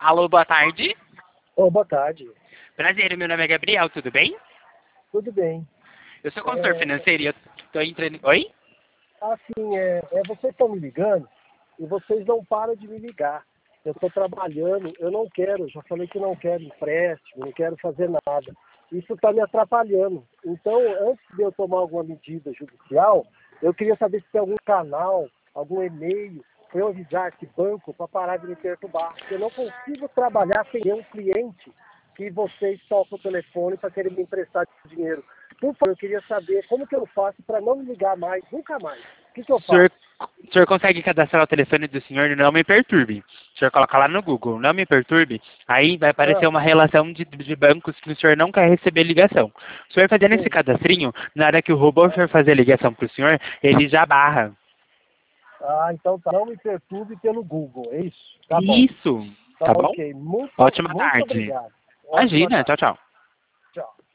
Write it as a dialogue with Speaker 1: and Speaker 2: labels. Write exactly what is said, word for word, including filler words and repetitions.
Speaker 1: Alô, boa tarde.
Speaker 2: Oh, boa tarde.
Speaker 1: Prazer, meu nome é Gabriel, tudo bem?
Speaker 2: Tudo bem.
Speaker 1: Eu sou consultor
Speaker 2: É,
Speaker 1: financeiro e eu tô entrando... Oi?
Speaker 2: assim, é, é, vocês estão me ligando e vocês não param de me ligar. Eu estou trabalhando, eu não quero, já falei que não quero empréstimo, não quero fazer nada. Isso está me atrapalhando. Então, antes de eu tomar alguma medida judicial, eu queria saber se tem algum canal, algum e-mail, para eu avisar esse banco para parar de me perturbar. Eu não consigo trabalhar sem ter um cliente que vocês tocam o telefone para querer me emprestar dinheiro. Por favor, eu queria saber como que eu faço para não me ligar mais, nunca mais. O que, que eu
Speaker 1: O
Speaker 2: faço?
Speaker 1: senhor, o senhor consegue cadastrar o telefone do senhor e não me perturbe. O senhor coloca lá no Google, não me perturbe, aí vai aparecer
Speaker 2: Ah,
Speaker 1: uma relação de, de bancos que o senhor não quer receber ligação. O senhor fazendo esse
Speaker 2: sim.
Speaker 1: cadastrinho, na hora que o robô for fazer a ligação para o senhor, ele já barra.
Speaker 2: Ah, então tá. Não me perturbe pelo Google, é isso? Tá bom.
Speaker 1: Isso,
Speaker 2: Tá
Speaker 1: tá bom?
Speaker 2: ok. Muito,
Speaker 1: Ótima
Speaker 2: muito
Speaker 1: tarde.
Speaker 2: obrigado. Ótima
Speaker 1: Imagina,
Speaker 2: tarde.
Speaker 1: tchau, tchau.